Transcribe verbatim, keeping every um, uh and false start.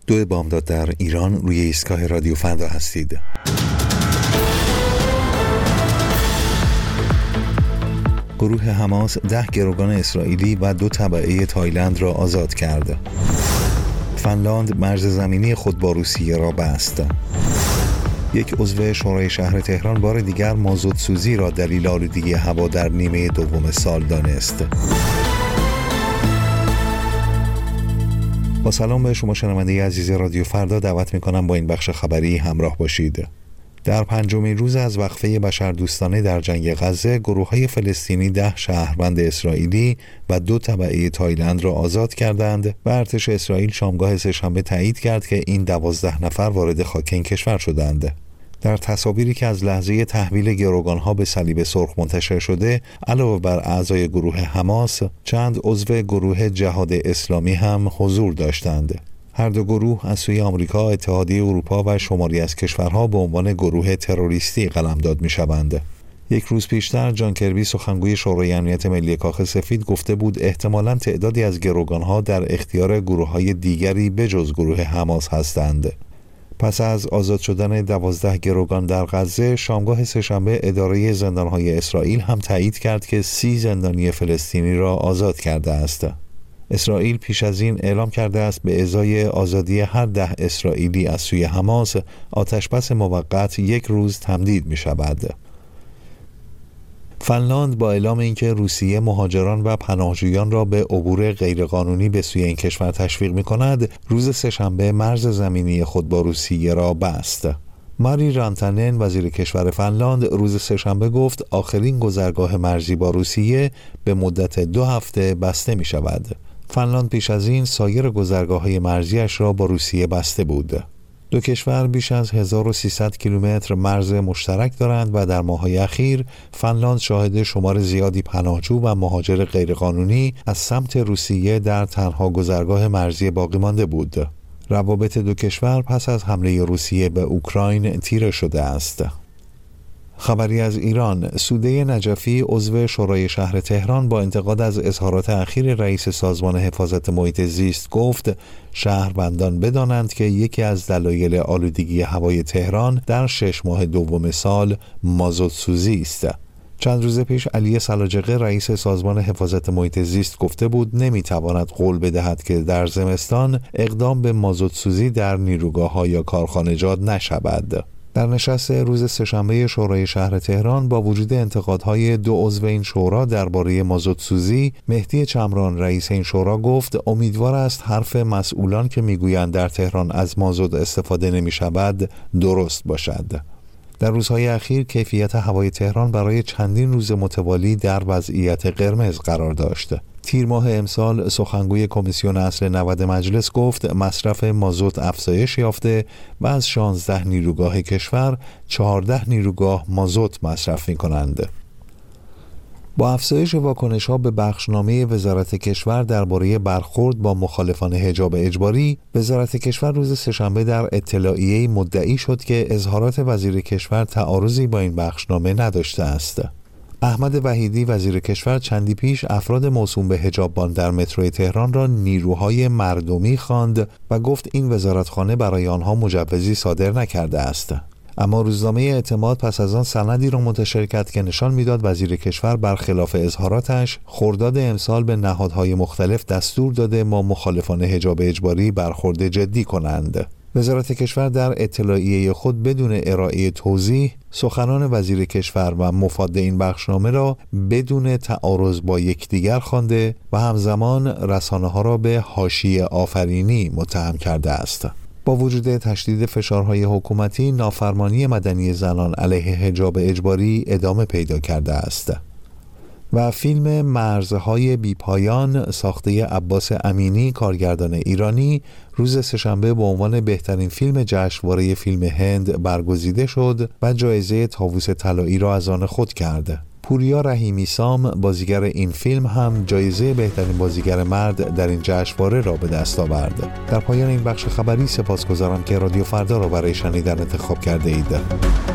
دو بامداد در ایران روی ایستگاه رادیو فردا هستید. گروه حماس ده گروگان اسرائیلی و دو تبعه تایلند را آزاد کرد. فنلاند مرز زمینی خود با روسیه را بست. یک عضو شورای شهر تهران بار دیگر مازوت سوزی را دلیل آلودگی هوا در نیمه دوم سال دانست. با سلام به شما شنونده عزیز رادیو فردا، دعوت میکنم با این بخش خبری همراه باشید. در پنجمین روز از وقفه بشردوستانه در جنگ غزه، گروه‌های فلسطینی ده شهروند اسرائیلی و دو تبعه تایلند را آزاد کردند و ارتش اسرائیل شامگاه سه‌شنبه تایید کرد که این دوازده نفر وارد خاک این کشور شدند. در تصاویری که از لحظه تحویل گروگانها به صلیب سرخ منتشر شده، علاوه بر اعضای گروه حماس، چند عضو گروه جهاد اسلامی هم حضور داشتند. هر دو گروه از سوی آمریکا، اتحادیه اروپا و شماری از کشورها به عنوان گروه تروریستی قلمداد می‌شوند. یک روز پیشتر جان کربی، سخنگوی شورای امنیت ملی کاخ سفید، گفته بود احتمالاً تعدادی از گروگانها در اختیار گروه‌های دیگری بجز گروه حماس هستند. پس از آزاد شدن دوازده گروگان در غزه، شامگاه سه‌شنبه اداره زندان‌های اسرائیل هم تایید کرد که سی زندانی فلسطینی را آزاد کرده است. اسرائیل پیش از این اعلام کرده است به ازای آزادی هر ده اسرائیلی از سوی حماس، آتشبس موقت یک روز تمدید می شود. فنلاند با اعلام اینکه روسیه مهاجران و پناهجویان را به عبور غیرقانونی به سوی این کشور تشویق می کند، روز سه‌شنبه مرز زمینی خود با روسیه را بست. ماری رانتانن، وزیر کشور فنلاند، روز سه‌شنبه گفت آخرین گذرگاه مرزی با روسیه به مدت دو هفته بسته می شود. فنلاند پیش از این سایر گذرگاه‌های مرزیش را با روسیه بسته بود. دو کشور بیش از هزار و سیصد کیلومتر مرز مشترک دارند و در ماه‌های اخیر فنلاند شاهد شمار زیادی پناهجو و مهاجر غیرقانونی از سمت روسیه در تنها گذرگاه مرزی باقی مانده بود. روابط دو کشور پس از حمله روسیه به اوکراین تیره شده است. خبری از ایران، سوده نجفی، عضو شورای شهر تهران، با انتقاد از اظهارات اخیر رئیس سازمان حفاظت محیط زیست گفت شهروندان بدانند که یکی از دلایل آلودگی هوای تهران در شش ماه دوم سال مازوت سوزی است. چند روز پیش علی سلاجقه، رئیس سازمان حفاظت محیط زیست، گفته بود نمیتواند قول بدهد که در زمستان اقدام به مازوت سوزی در نیروگاه‌ها یا کارخانجات نشود. در نشست روز سه‌شنبه شورای شهر تهران با وجود انتقادهای دو عضو این شورا درباره مازوت سوزی، مهدی چمران، رئیس این شورا، گفت امیدوار است حرف مسئولان که میگویند در تهران از مازوت استفاده نمی شود درست باشد. در روزهای اخیر کیفیت هوای تهران برای چندین روز متوالی در وضعیت قرمز قرار داشت. تیر ماه امسال سخنگوی کمیسیون اصل نود مجلس گفت مصرف مازوت افزایش یافته و از شانزده نیروگاه کشور چهارده نیروگاه مازوت مصرف می کنند. با افزایش واکنش‌ها به بخشنامه وزارت کشور درباره برخورد با مخالفان حجاب اجباری، وزارت کشور روز سه‌شنبه در اطلاعیه‌ای مدعی شد که اظهارات وزیر کشور تعارضی با این بخشنامه نداشته است. احمد وحیدی، وزیر کشور، چندی پیش افراد موسوم به حجاببان در مترو تهران را نیروهای مردمی خواند و گفت این وزارتخانه برای آنها مجوزی صادر نکرده است. اما روزنامه اعتماد پس از آن سندی را منتشر کرد که نشان میداد وزیر کشور برخلاف اظهاراتش خرداد امسال به نهادهای مختلف دستور داده ما مخالفان حجاب اجباری برخورد جدی کنند. وزارت کشور در اطلاعیه خود بدون ارائه توضیح سخنان وزیر کشور و مفاد این بخشنامه را بدون تعارض با یکدیگر خوانده و همزمان رسانه‌ها را به حاشیه آفرینی متهم کرده است. با وجود تشدید فشارهای حکومتی، نافرمانی مدنی زنان علیه حجاب اجباری ادامه پیدا کرده است. و فیلم مرزهای بیپایان ساخته عباس امینی، کارگردان ایرانی، روز سه‌شنبه به عنوان بهترین فیلم جشنواره فیلم هند برگزیده شد و جایزه طاووس طلایی را از آن خود کرد. پوریا رحیمی سام، بازیگر این فیلم، هم جایزه بهترین بازیگر مرد در این جشنواره را به دست آورد. در پایان این بخش خبری سپاسگزارم که رادیو فردا را برای شنیدن انتخاب کرده اید.